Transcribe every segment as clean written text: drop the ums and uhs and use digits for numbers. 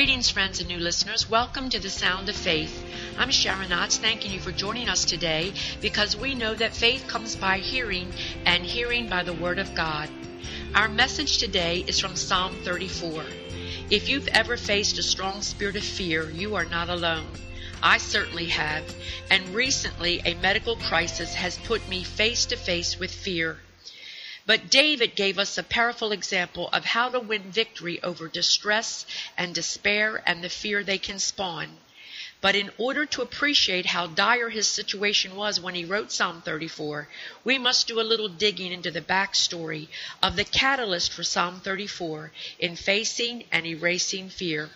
Greetings, friends and new listeners. Welcome to the Sound of Faith. I'm Sharon Otts, thanking you for joining us today because we know that faith comes by hearing and hearing by the Word of God. Our message today is from Psalm 34. If you've ever faced a strong spirit of fear, you are not alone. I certainly have, and recently a medical crisis has put me face to face with fear. But David gave us a powerful example of how to win victory over distress and despair and the fear they can spawn. But in order to appreciate how dire his situation was when he wrote Psalm 34, we must do a little digging into the backstory of the catalyst for Psalm 34 in facing and erasing fear.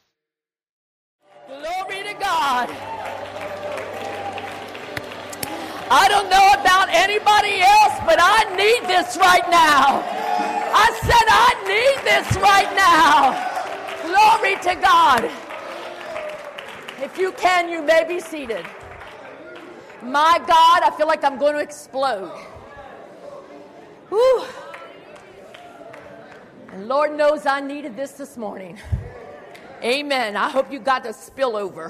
Glory to God. I don't know about anybody else, but I need this right now. I said I need this right now. Glory to God. If you can, you may be seated. My God, I feel like I'm going to explode. Whew. And Lord knows I needed this morning. Amen. I hope you got the spillover.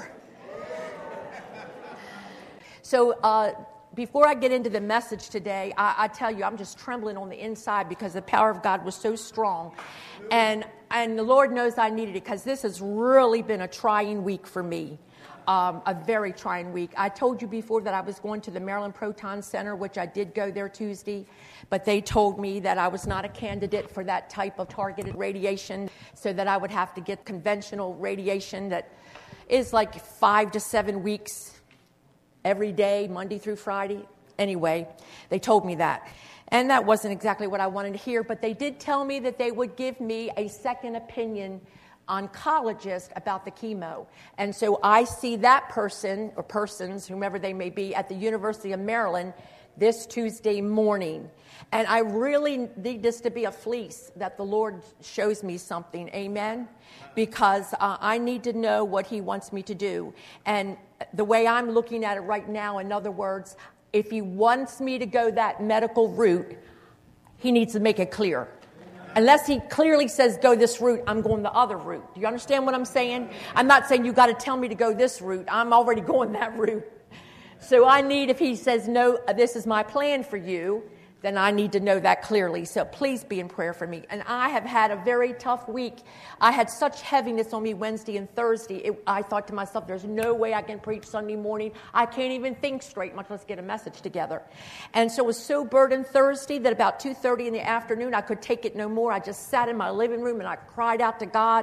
So, before I get into the message today, I tell you, I'm just trembling on the inside because the power of God was so strong. And the Lord knows I needed it because this has really been a trying week for me, a very trying week. I told you before that I was going to the Maryland Proton Center, which I did go there Tuesday, but they told me that I was not a candidate for that type of targeted radiation, so that I would have to get conventional radiation that is like 5 to 7 weeks every day, Monday through Friday. Anyway, they told me that. And that wasn't exactly what I wanted to hear, but they did tell me that they would give me a second opinion oncologist about the chemo. And so I see that person, or persons, whomever they may be, at the University of Maryland this Tuesday morning. And I really need this to be a fleece that the Lord shows me something. Amen? Because I need to know what He wants me to do. And the way I'm looking at it right now, in other words, if He wants me to go that medical route, He needs to make it clear. Unless He clearly says, go this route, I'm going the other route. Do you understand what I'm saying? I'm not saying you got to tell me to go this route. I'm already going that route. So I need, if He says, no, this is my plan for you, then I need to know that clearly. So please be in prayer for me. And I have had a very tough week. I had such heaviness on me Wednesday and Thursday. I thought to myself, there's no way I can preach Sunday morning. I can't even think straight, much less get a message together. And so it was so burdened Thursday that about 2:30 in the afternoon, I could take it no more. I just sat in my living room and I cried out to God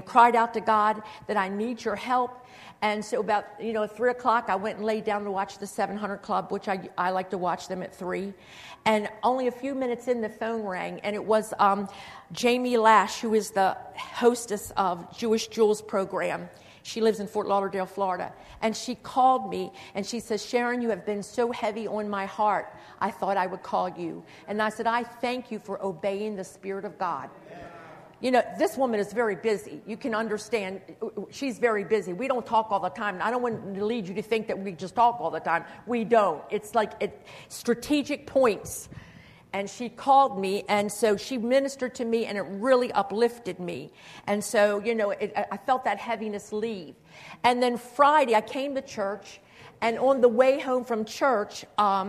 that I need your help. And so about, 3 o'clock, I went and laid down to watch the 700 Club, which I like to watch them at 3. And only a few minutes in, the phone rang, and it was Jamie Lash, who is the hostess of Jewish Jewels program. She lives in Fort Lauderdale, Florida. And she called me, and she says, Sharon, you have been so heavy on my heart, I thought I would call you. And I said, I thank you for obeying the Spirit of God. This woman is very busy. You can understand. She's very busy. We don't talk all the time. I don't want to lead you to think that we just talk all the time. We don't. It's like strategic points. And she called me, and so she ministered to me, and it really uplifted me. And so, I felt that heaviness leave. And then Friday, I came to church, and on the way home from church,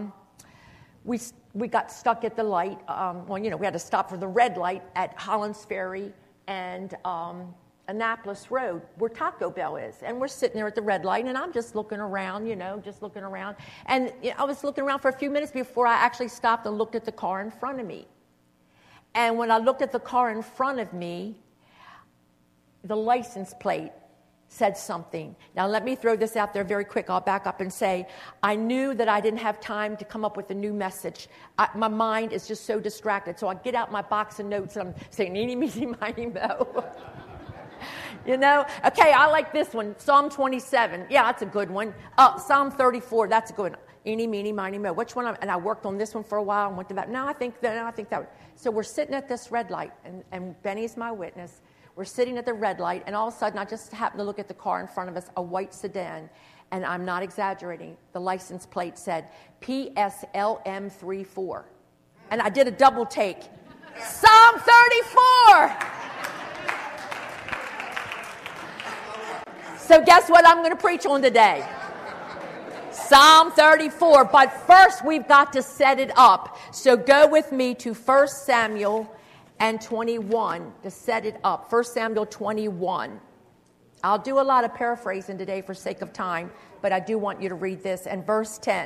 we got stuck at the light. We had to stop for the red light at Hollands Ferry and Annapolis Road, where Taco Bell is. And we're sitting there at the red light, and I'm just looking around, And I was looking around for a few minutes before I actually stopped and looked at the car in front of me. And when I looked at the car in front of me, the license plate said something. Now, let me throw this out there very quick. I'll back up and say, I knew that I didn't have time to come up with a new message. My mind is just so distracted. So I get out my box of notes, and I'm saying, eeny, meeny, miny, mo. Okay, I like this one. Psalm 27. Yeah, that's a good one. Psalm 34. That's a good one. Eeny, meeny, miny, mo. Which one? And I worked on this one for a while and went to that. No, I think that. So we're sitting at this red light, and Benny's my witness. We're sitting at the red light, and all of a sudden, I just happened to look at the car in front of us, a white sedan, and I'm not exaggerating. The license plate said PSLM34. And I did a double take. Psalm 34! So guess what I'm going to preach on today? Psalm 34. But first we've got to set it up. So go with me to 1 Samuel and 21 to set it up. 1 Samuel 21. I'll do a lot of paraphrasing today for sake of time, but I do want you to read this. And verse 10.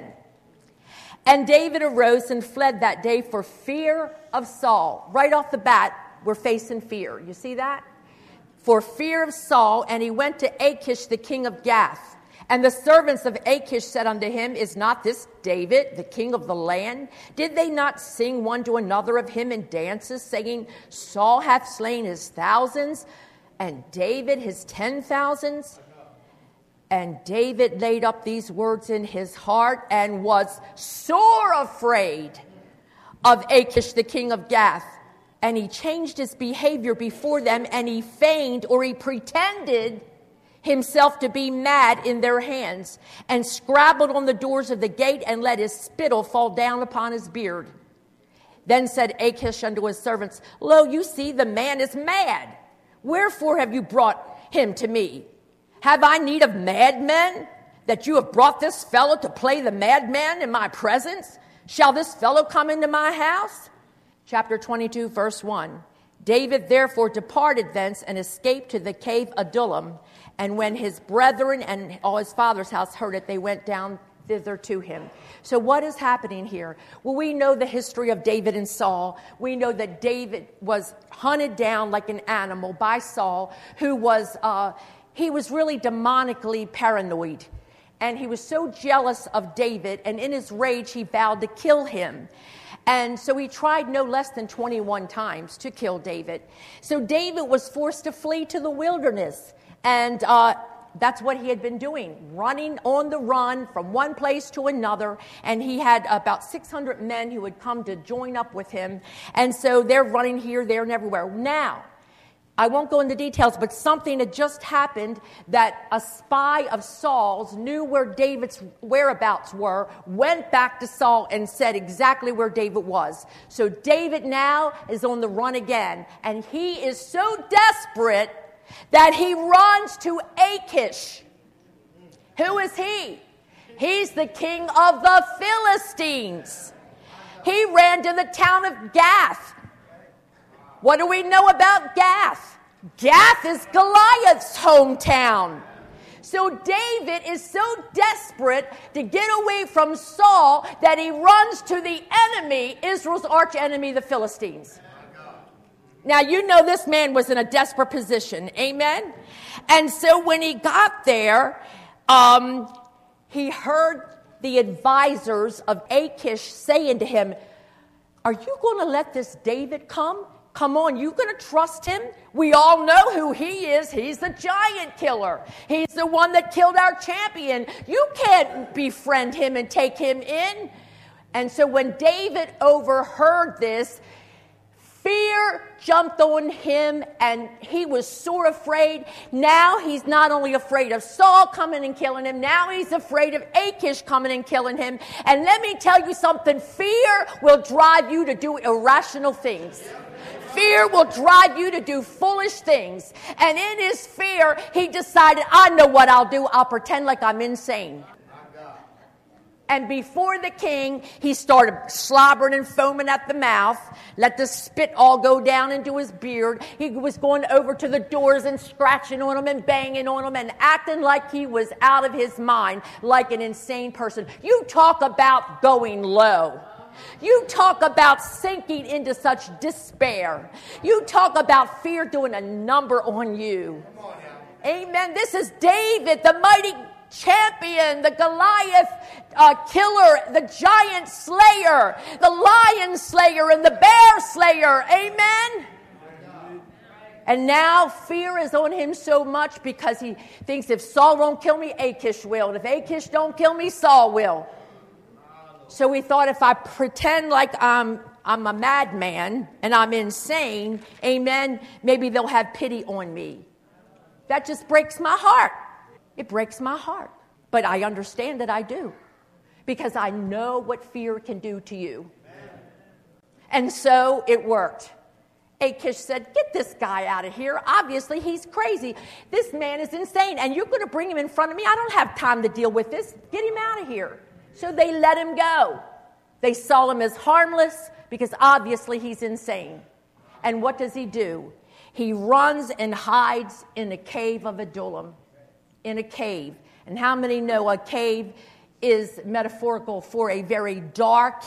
And David arose and fled that day for fear of Saul. Right off the bat, we're facing fear. You see that? For fear of Saul, and he went to Achish, the king of Gath. And the servants of Achish said unto him, Is not this David, the king of the land? Did they not sing one to another of him in dances, saying, Saul hath slain his thousands, and David his 10,000s? And David laid up these words in his heart and was sore afraid of Achish, the king of Gath. And he changed his behavior before them, and he feigned, or he pretended himself to be mad in their hands, and scrabbled on the doors of the gate, and let his spittle fall down upon his beard. Then said Achish unto his servants, Lo, you see, the man is mad. Wherefore have you brought him to me? Have I need of madmen, that you have brought this fellow to play the madman in my presence? Shall this fellow come into my house? Chapter 22, verse 1. David therefore departed thence and escaped to the cave Adullam. And when his brethren and all his father's house heard it, they went down thither to him. So what is happening here? Well, we know the history of David and Saul. We know that David was hunted down like an animal by Saul, who was, he was really demonically paranoid. And he was so jealous of David, and in his rage, he vowed to kill him. And so he tried no less than 21 times to kill David. So David was forced to flee to the wilderness. And that's what he had been doing, running on the run from one place to another. And he had about 600 men who would come to join up with him. And so they're running here, there, and everywhere. Now, I won't go into details, but something had just happened that a spy of Saul's knew where David's whereabouts were, went back to Saul and said exactly where David was. So David now is on the run again, and he is so desperate that he runs to Achish. Who is he? He's the king of the Philistines. He ran to the town of Gath. What do we know about Gath? Gath is Goliath's hometown. So David is so desperate to get away from Saul that he runs to the enemy, Israel's arch enemy, the Philistines. Now, you know this man was in a desperate position. Amen? And so when he got there, he heard the advisors of Achish saying to him, Are you going to let this David come? Come on, you going to trust him? We all know who he is. He's the giant killer. He's the one that killed our champion. You can't befriend him and take him in. And so when David overheard this, fear jumped on him, and he was sore afraid. Now he's not only afraid of Saul coming and killing him, now he's afraid of Achish coming and killing him. And let me tell you something, fear will drive you to do irrational things. Fear will drive you to do foolish things. And in his fear, he decided, I know what I'll do. I'll pretend like I'm insane. And before the king, he started slobbering and foaming at the mouth, let the spit all go down into his beard. He was going over to the doors and scratching on them and banging on them and acting like he was out of his mind, like an insane person. You talk about going low. You talk about sinking into such despair. You talk about fear doing a number on you. Amen. This is David, the mighty champion, the Goliath killer, the giant slayer, the lion slayer, and the bear slayer. Amen. And now fear is on him so much because he thinks if Saul won't kill me, Achish will. And if Achish don't kill me, Saul will. So he thought, if I pretend like I'm a madman and I'm insane, amen, maybe they'll have pity on me. That just breaks my heart. It breaks my heart. But I understand that I do, because I know what fear can do to you. And so it worked. Achish said, get this guy out of here. Obviously, he's crazy. This man is insane, and you're going to bring him in front of me? I don't have time to deal with this. Get him out of here. So they let him go. They saw him as harmless because obviously he's insane. And what does he do? He runs and hides in the cave of Adullam. In a cave. And how many know a cave is metaphorical for a very dark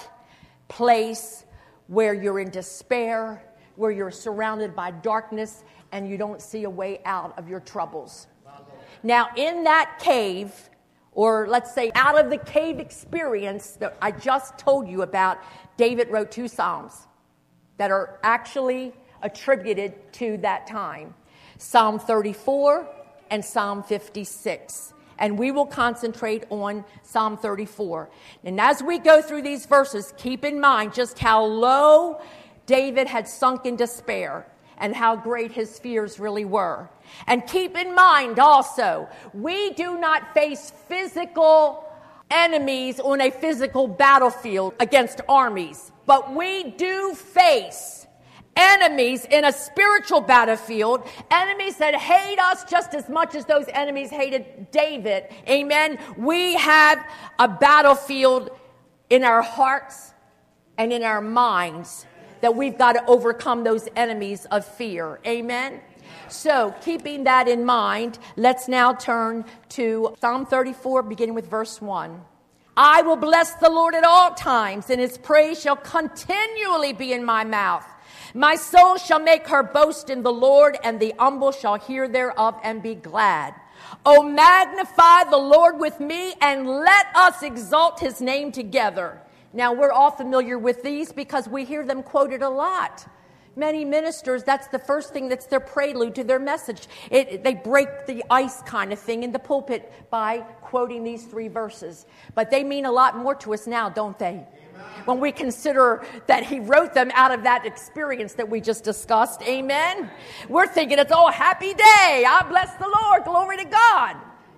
place where you're in despair, where you're surrounded by darkness and you don't see a way out of your troubles. Now, in that cave, or let's say out of the cave experience that I just told you about, David wrote 2 Psalms that are actually attributed to that time. Psalm 34 and Psalm 56. And we will concentrate on Psalm 34. And as we go through these verses, keep in mind just how low David had sunk in despair and how great his fears really were. And keep in mind also, we do not face physical enemies on a physical battlefield against armies, but we do face enemies in a spiritual battlefield, enemies that hate us just as much as those enemies hated David. Amen. We have a battlefield in our hearts and in our minds that we've got to overcome those enemies of fear. Amen. So, keeping that in mind, let's now turn to Psalm 34, beginning with verse 1. I will bless the Lord at all times, and his praise shall continually be in my mouth. My soul shall make her boast in the Lord, and the humble shall hear thereof and be glad. O magnify the Lord with me, and let us exalt his name together. Now, we're all familiar with these because we hear them quoted a lot. Many ministers, that's the first thing, that's their prelude to their message. They break the ice kind of thing in the pulpit by quoting these 3 verses. But they mean a lot more to us now, don't they? Amen. When we consider that he wrote them out of that experience that we just discussed. Amen. We're thinking it's, happy day. I bless the Lord. Glory to God.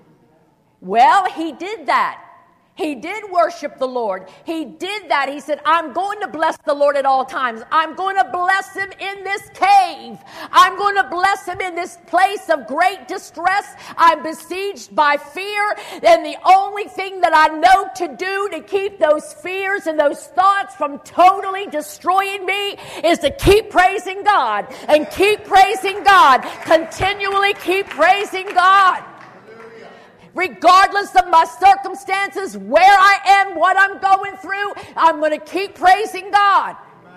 Well, he did that. He did worship the Lord. He did that. He said, I'm going to bless the Lord at all times. I'm going to bless him in this cave. I'm going to bless him in this place of great distress. I'm besieged by fear. And the only thing that I know to do to keep those fears and those thoughts from totally destroying me is to keep praising God and keep praising God. Continually keep praising God. Regardless of my circumstances, where I am, what I'm going through, I'm going to keep praising God.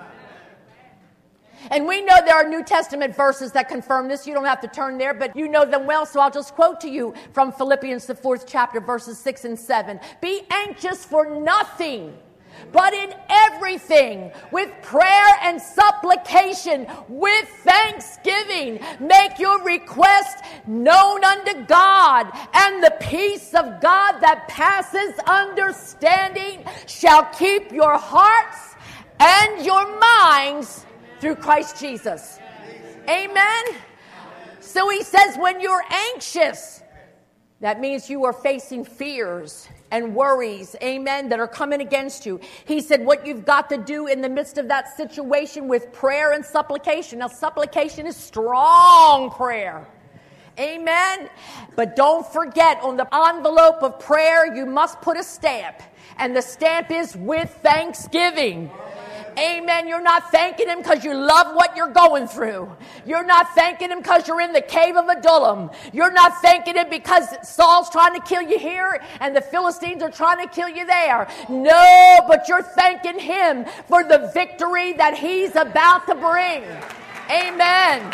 And we know there are New Testament verses that confirm this. You don't have to turn there, but you know them well, so I'll just quote to you from Philippians, the 4th chapter, verses 6 and 7. Be anxious for nothing, but in everything, with prayer and supplication, with thanksgiving, make your request known unto God, and the peace of God that passes understanding shall keep your hearts and your minds through Christ Jesus. Amen. So he says when you're anxious, that means you are facing fears and worries, amen, that are coming against you. He said what you've got to do in the midst of that situation with prayer and supplication. Now, supplication is strong prayer. Amen. But don't forget, on the envelope of prayer, you must put a stamp. And the stamp is with thanksgiving. Amen. You're not thanking him because you love what you're going through. You're not thanking him because you're in the cave of Adullam. You're not thanking him because Saul's trying to kill you here and the Philistines are trying to kill you there. No, but you're thanking him for the victory that he's about to bring. Amen.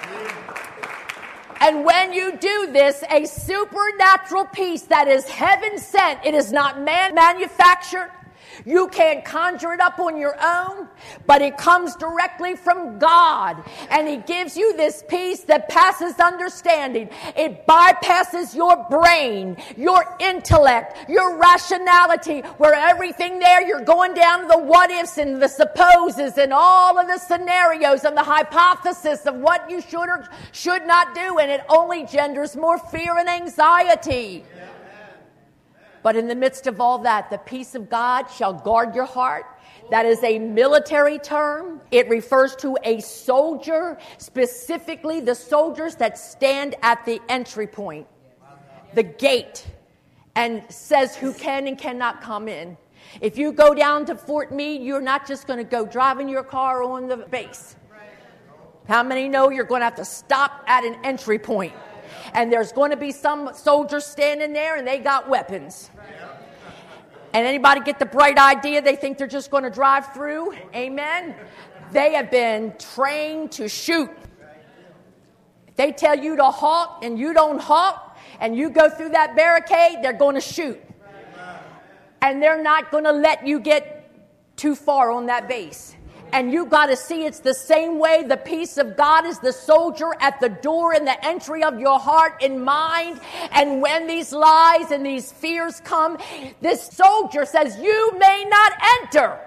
And when you do this, a supernatural peace that is heaven sent, it is not man manufactured. You can't conjure it up on your own, but it comes directly from God. And he gives you this peace that passes understanding. It bypasses your brain, your intellect, your rationality, where everything there, you're going down to the what ifs and the supposes and all of the scenarios and the hypothesis of what you should or should not do. And it only genders more fear and anxiety. But in the midst of all that, the peace of God shall guard your heart That is a military term. It refers to a soldier, specifically the soldiers that stand at the entry point, the gate, and says who can and cannot come in. If you go down to Fort Meade, you're not just going to go driving your car on the base. How many know you're going to have to stop at an entry point? And there's going to be some soldiers standing there and they got weapons. And anybody get the bright idea they think they're just going to drive through? Amen? They have been trained to shoot. If they tell you to halt and you don't halt and you go through that barricade, they're going to shoot. And they're not going to let you get too far on that base. And you got to see it's the same way the peace of God is the soldier at the door and the entry of your heart and mind. And when these lies and these fears come, this soldier says, you may not enter.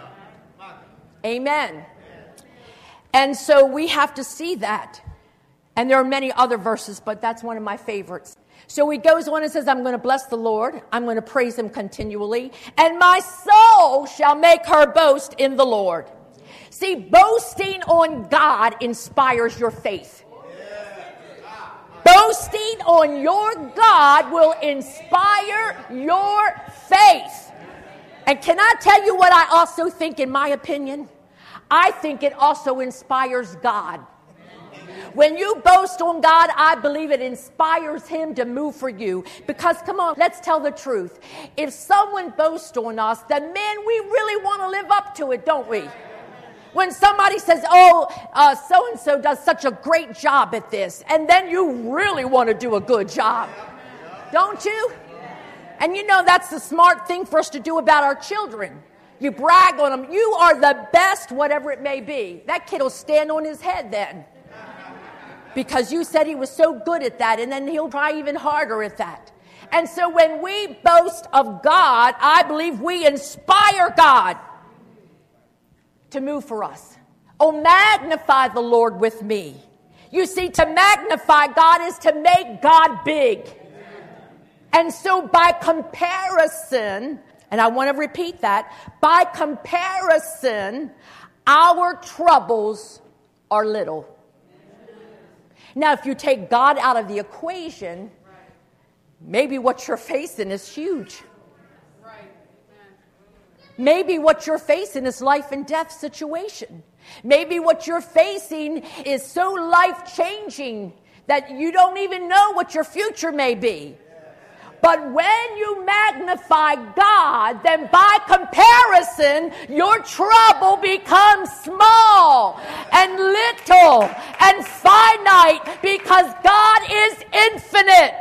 Amen. And so we have to see that. And there are many other verses, but that's one of my favorites. So he goes on and says, I'm going to bless the Lord. I'm going to praise him continually. And my soul shall make her boast in the Lord. See, boasting on God inspires your faith. Boasting on your God will inspire your faith. And can I tell you what I also think, in my opinion? I think it also inspires God. When you boast on God, I believe it inspires him to move for you. Because, come on, let's tell the truth. If someone boasts on us, then, man, we really want to live up to it, don't we? When somebody says, so-and-so does such a great job at this, and then you really want to do a good job, don't you? And you know that's the smart thing for us to do about our children. You brag on them. You are the best, whatever it may be. That kid will stand on his head then. Because you said he was so good at that, and then he'll try even harder at that. And so when we boast of God, I believe we inspire God to move for us. Oh, magnify the Lord with me. You see, to magnify God is to make God big. And so by comparison, and I want to repeat that, by comparison, our troubles are little. Now, if you take God out of the equation, maybe what you're facing is huge. Maybe what you're facing is life and death situation. Maybe what you're facing is so life-changing that you don't even know what your future may be. But when you magnify God, then by comparison, your trouble becomes small and little and finite because God is infinite.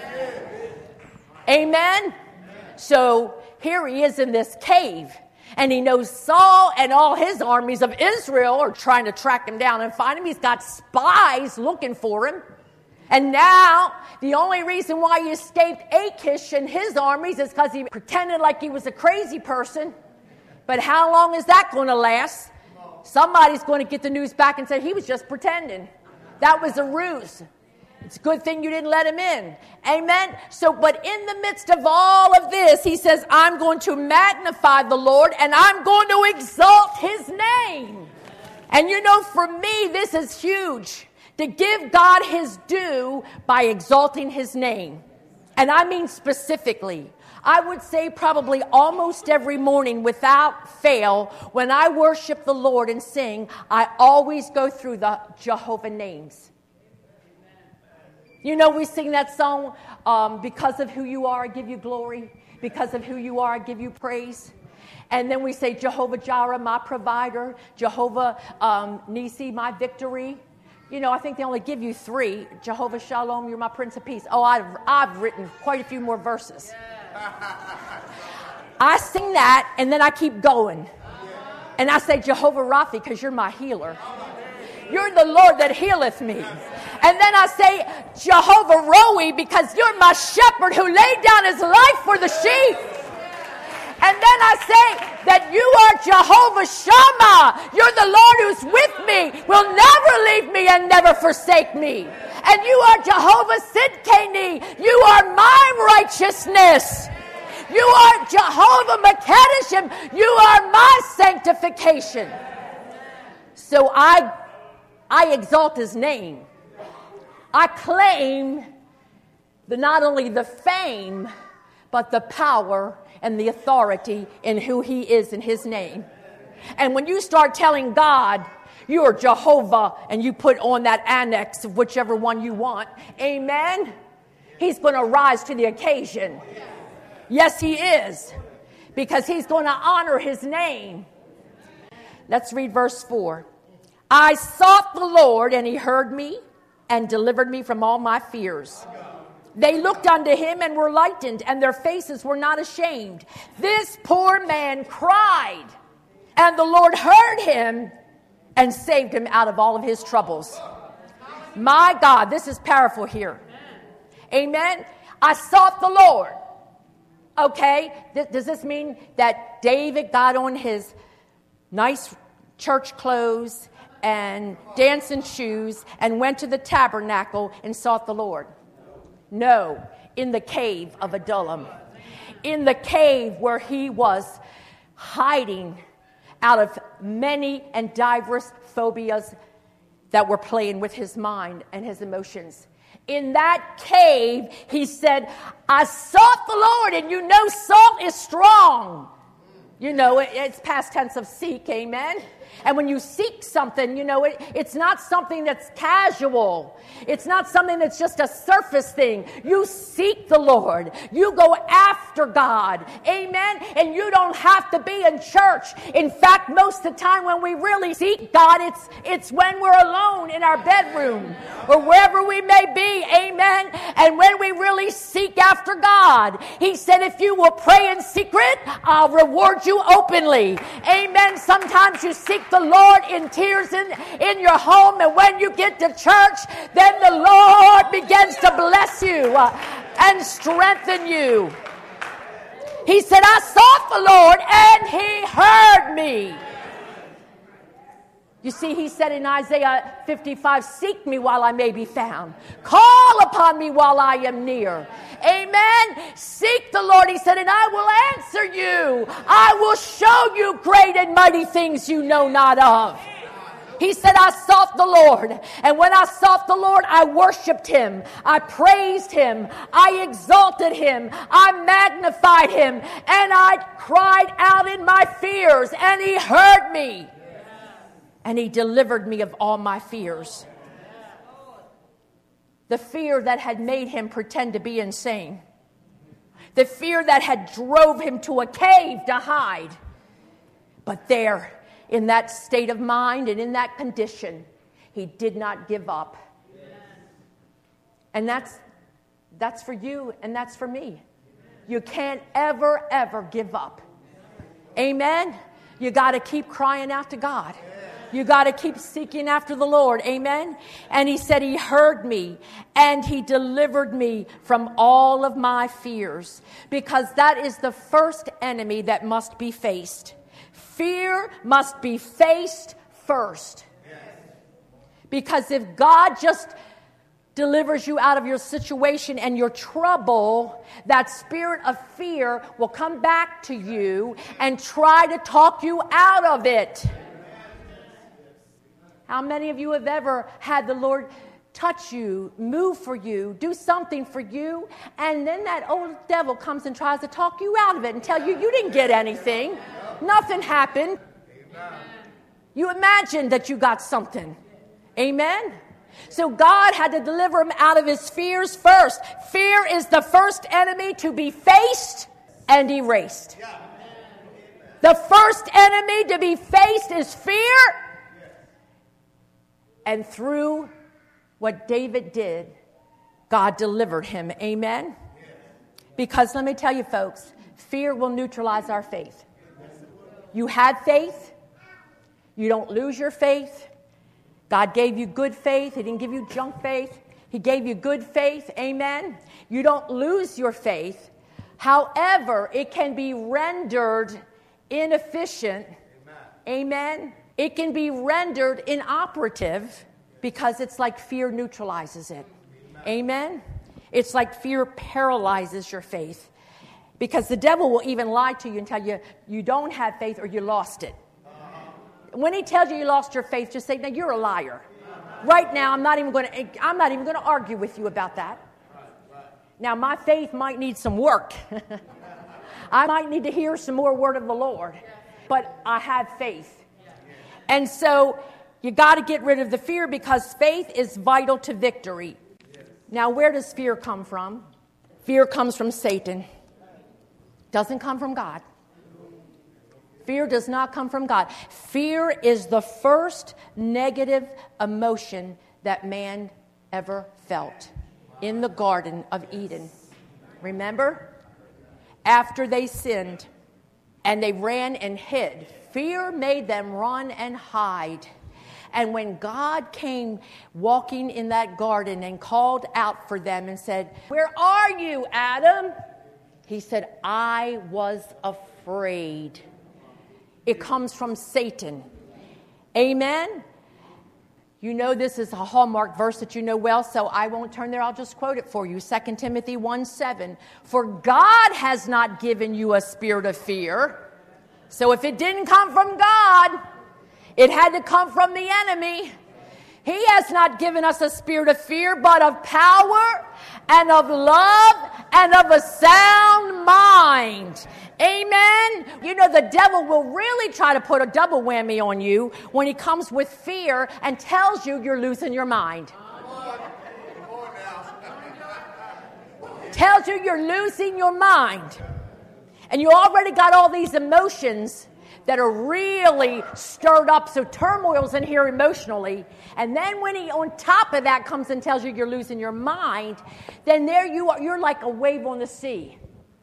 Amen? So here he is in this cave, and he knows Saul and all his armies of Israel are trying to track him down and find him. He's got spies looking for him. And now, the only reason why he escaped Achish and his armies is because he pretended like he was a crazy person. But how long is that going to last? Somebody's going to get the news back and say he was just pretending. That was a ruse. It's a good thing you didn't let him in. Amen? So, but in the midst of all of this, he says, I'm going to magnify the Lord and I'm going to exalt his name. And you know, for me, this is huge. To give God his due by exalting his name. And I mean specifically, I would say probably almost every morning without fail, when I worship the Lord and sing, I always go through the Jehovah names. You know, we sing that song, because of who you are, I give you glory. Because of who you are, I give you praise. And then we say, Jehovah Jireh, my provider. Jehovah Nisi, my victory. You know, I think they only give you 3. Jehovah Shalom, you're my Prince of Peace. Oh, I've written quite a few more verses. I sing that, and then I keep going. And I say, Jehovah Rapha, because you're my healer. You're the Lord that healeth me. And then I say, Jehovah Roi, because you're my shepherd who laid down his life for the sheep. And then I say that you are Jehovah Shammah. You're the Lord who's with me, will never leave me and never forsake me. And you are Jehovah Sidkeni. You are my righteousness. You are Jehovah Mekadeshim. You are my sanctification. So I exalt his name. I claim not only the fame, but the power and the authority in who he is in his name. And when you start telling God, you are Jehovah, and you put on that annex of whichever one you want, amen, he's going to rise to the occasion. Yes, he is, because he's going to honor his name. Let's read verse 4. I sought the Lord, and he heard me and delivered me from all my fears. They looked unto him and were lightened, and their faces were not ashamed. This poor man cried, and the Lord heard him and saved him out of all of his troubles. My God, this is powerful here. Amen. I sought the Lord. Okay, does this mean that David got on his nice church clothes and dancing shoes and went to the tabernacle and sought the Lord? No, in the cave of Adullam. In the cave where he was hiding out of many and diverse phobias that were playing with his mind and his emotions. In that cave, he said, I sought the Lord, and you know salt is strong. You know, it's past tense of seek, amen? And when you seek something, you know, it's not something that's casual. It's not something that's just a surface thing. You seek the Lord. You go after God. Amen? And you don't have to be in church. In fact, most of the time when we really seek God, it's when we're alone in our bedroom or wherever we may be. Amen? And when we really seek after God, he said, if you will pray in secret, I'll reward you openly. Amen? Sometimes you seek the Lord in tears in your home, and when you get to church, then the Lord begins to bless you and strengthen you. He said, I sought the Lord, and he heard me. You see, he said in Isaiah 55, seek me while I may be found. Call upon me while I am near. Amen. Seek the Lord, he said, and I will answer you. I will show you great and mighty things you know not of. He said, I sought the Lord. And when I sought the Lord, I worshiped him. I praised him. I exalted him. I magnified him. And I cried out in my fears, and he heard me. And he delivered me of all my fears. The fear that had made him pretend to be insane. The fear that had drove him to a cave to hide. But there, in that state of mind and in that condition, he did not give up. And that's for you and that's for me. You can't ever give up. Amen? You got to keep crying out to God. You got to keep seeking after the Lord. Amen? And he said he heard me and he delivered me from all of my fears. Because that is the first enemy that must be faced. Fear must be faced first. Because if God just delivers you out of your situation and your trouble, that spirit of fear will come back to you and try to talk you out of it. How many of you have ever had the Lord touch you, move for you, do something for you, and then that old devil comes and tries to talk you out of it and tell you you didn't get anything, nothing happened. You imagined that you got something. Amen? So God had to deliver him out of his fears first. Fear is the first enemy to be faced and erased. The first enemy to be faced is fear. And through what David did, God delivered him. Amen? Because let me tell you, folks, fear will neutralize our faith. You had faith. You don't lose your faith. God gave you good faith. He didn't give you junk faith. He gave you good faith. Amen? You don't lose your faith. However, it can be rendered inefficient. Amen? It can be rendered inoperative because it's like fear neutralizes it. Amen? It's like fear paralyzes your faith. Because the devil will even lie to you and tell you you don't have faith or you lost it. When he tells you lost your faith, just say, "No, you're a liar." Right now, I'm not even going to argue with you about that. Now, my faith might need some work. I might need to hear some more word of the Lord, but I have faith. And so you got to get rid of the fear, because faith is vital to victory. Now, where does fear come from? Fear comes from Satan. Doesn't come from God. Fear does not come from God. Fear is the first negative emotion that man ever felt in the Garden of Eden. Remember? After they sinned and they ran and hid, fear made them run and hide. And when God came walking in that garden and called out for them and said, "Where are you, Adam?" He said, "I was afraid." It comes from Satan. Amen? You know this is a hallmark verse that you know well, so I won't turn there. I'll just quote it for you. 2 Timothy 1:7. "For God has not given you a spirit of fear." So if it didn't come from God, it had to come from the enemy. He has not given us a spirit of fear, but of power and of love and of a sound mind. Amen. You know, the devil will really try to put a double whammy on you when he comes with fear and tells you you're losing your mind. Tells you you're losing your mind. And you already got all these emotions that are really stirred up, so turmoil's in here emotionally. And then when he, on top of that, comes and tells you you're losing your mind, then there you are, you're like a wave on the sea.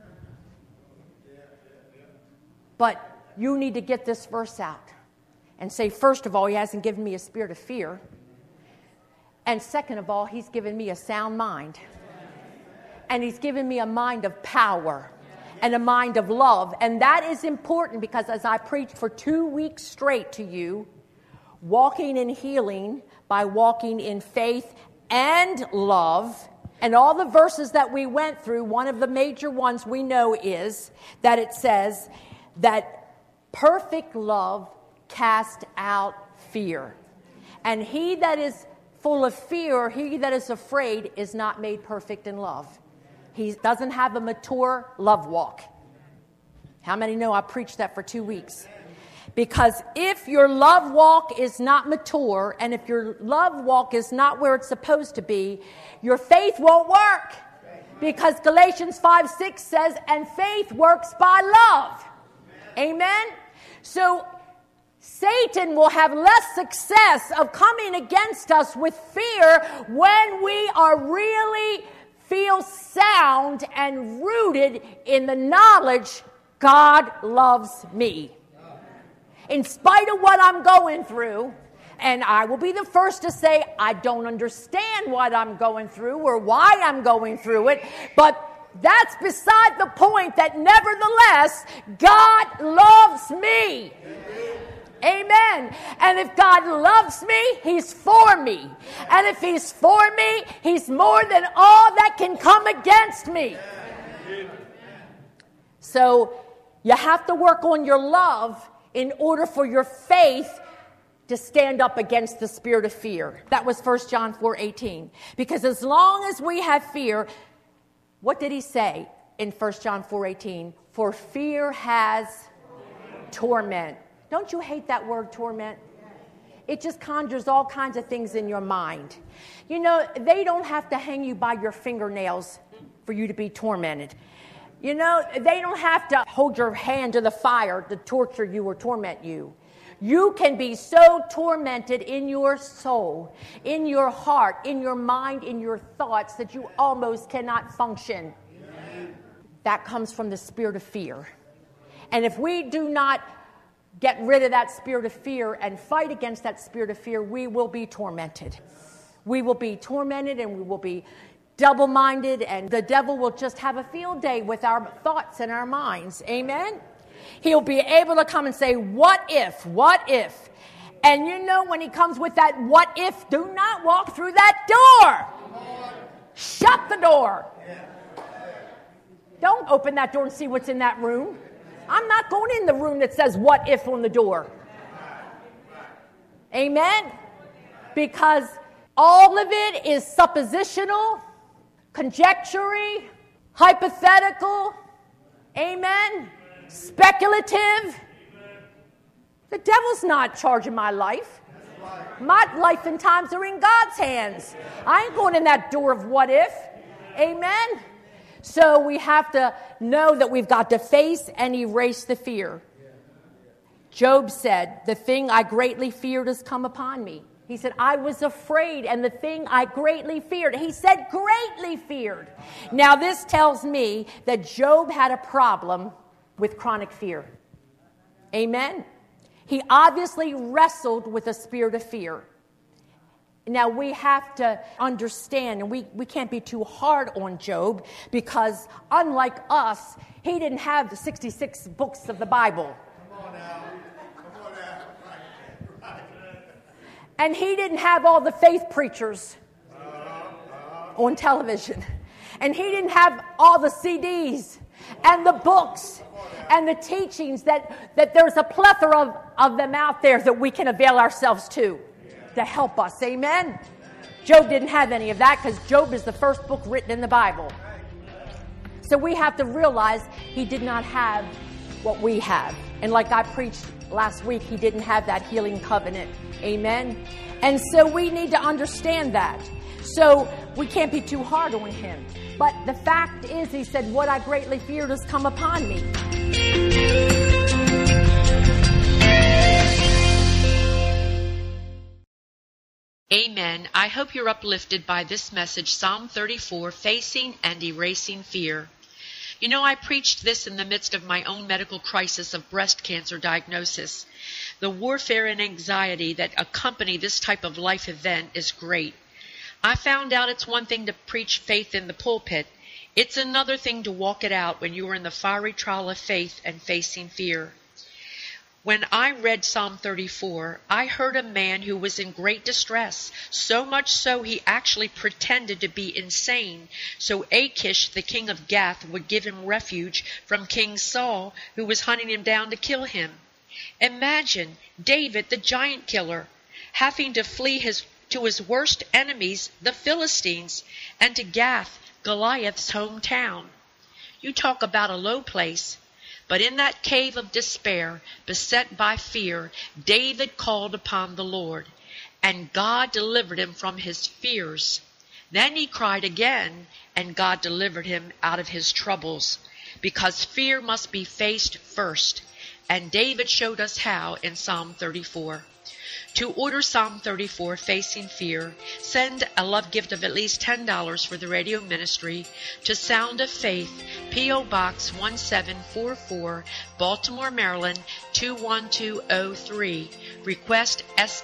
But you need to get this verse out and say, first of all, he hasn't given me a spirit of fear. And second of all, he's given me a sound mind. And he's given me a mind of power and a mind of love. And that is important, because as I preached for 2 weeks straight to you, walking in healing by walking in faith and love, and all the verses that we went through, one of the major ones we know is that it says that perfect love casts out fear. And he that is full of fear, he that is afraid, is not made perfect in love. He doesn't have a mature love walk. How many know I preached that for 2 weeks? Because if your love walk is not mature, and if your love walk is not where it's supposed to be, your faith won't work. Because Galatians 5:6 says, "And faith works by love." Amen? So Satan will have less success of coming against us with fear when we are really feel sound and rooted in the knowledge God loves me. In spite of what I'm going through, and I will be the first to say I don't understand what I'm going through or why I'm going through it, but that's beside the point. That nevertheless, God loves me. Amen. And if God loves me, he's for me. And if he's for me, he's more than all that can come against me. So you have to work on your love in order for your faith to stand up against the spirit of fear. That was 1 John 4:18. Because as long as we have fear, what did he say in 1 John 4:18? For fear has torment. Don't you hate that word, torment? It just conjures all kinds of things in your mind. You know, they don't have to hang you by your fingernails for you to be tormented. You know, they don't have to hold your hand to the fire to torture you or torment you. You can be so tormented in your soul, in your heart, in your mind, in your thoughts that you almost cannot function. That comes from the spirit of fear. And if we do not get rid of that spirit of fear and fight against that spirit of fear, we will be tormented. We will be tormented and we will be double-minded, and the devil will just have a field day with our thoughts and our minds. Amen? He'll be able to come and say, what if? What if? And you know, when he comes with that what if, do not walk through that door. Shut the door. Don't open that door and see what's in that room. I'm not going in the room that says what if on the door. Amen? Because all of it is suppositional, conjecture, hypothetical, amen, speculative. The devil's not charging my life. My life and times are in God's hands. I ain't going in that door of what if. Amen? So we have to know that we've got to face and erase the fear. Job said, the thing I greatly feared has come upon me. He said, I was afraid, and the thing I greatly feared. He said, greatly feared. Now, this tells me that Job had a problem with chronic fear. Amen? He obviously wrestled with a spirit of fear. Now, we have to understand, and we can't be too hard on Job, because unlike us, he didn't have the 66 books of the Bible. Come on now. Right. And he didn't have all the faith preachers on television. And he didn't have all the CDs and the books and the teachings that there's a plethora of them out there that we can avail ourselves to help us. Amen? Job didn't have any of that, because Job is the first book written in the Bible. So we have to realize he did not have what we have. And like I preached last week, he didn't have that healing covenant. Amen? And so we need to understand that. So we can't be too hard on him. But the fact is, he said, what I greatly feared has come upon me. Amen. I hope you're uplifted by this message, Psalm 34, Facing and Erasing Fear. You know, I preached this in the midst of my own medical crisis of breast cancer diagnosis. The warfare and anxiety that accompany this type of life event is great. I found out it's one thing to preach faith in the pulpit. It's another thing to walk it out when you are in the fiery trial of faith and facing fear. When I read Psalm 34, I heard a man who was in great distress, so much so he actually pretended to be insane, so Achish, the king of Gath, would give him refuge from King Saul, who was hunting him down to kill him. Imagine David, the giant killer, having to flee to his worst enemies, the Philistines, and to Gath, Goliath's hometown. You talk about a low place. But in that cave of despair, beset by fear, David called upon the Lord, and God delivered him from his fears. Then he cried again, and God delivered him out of his troubles, because fear must be faced first. And David showed us how in Psalm 34. To order Psalm 34, Facing Fear, send a love gift of at least $10 for the radio ministry to Sound of Faith, P.O. Box 1744, Baltimore, Maryland 21203. Request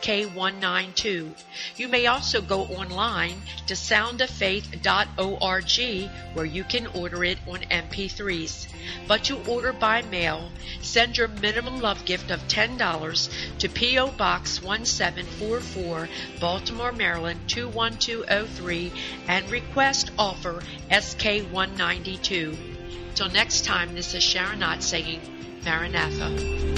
SK192. You may also go online to soundoffaith.org, where you can order it on MP3s. But to order by mail, send your minimum love gift of $10 to P.O. Box 1744, Baltimore, Maryland 21203, and request offer SK192. Till next time, this is Sharon Ott saying, Maranatha.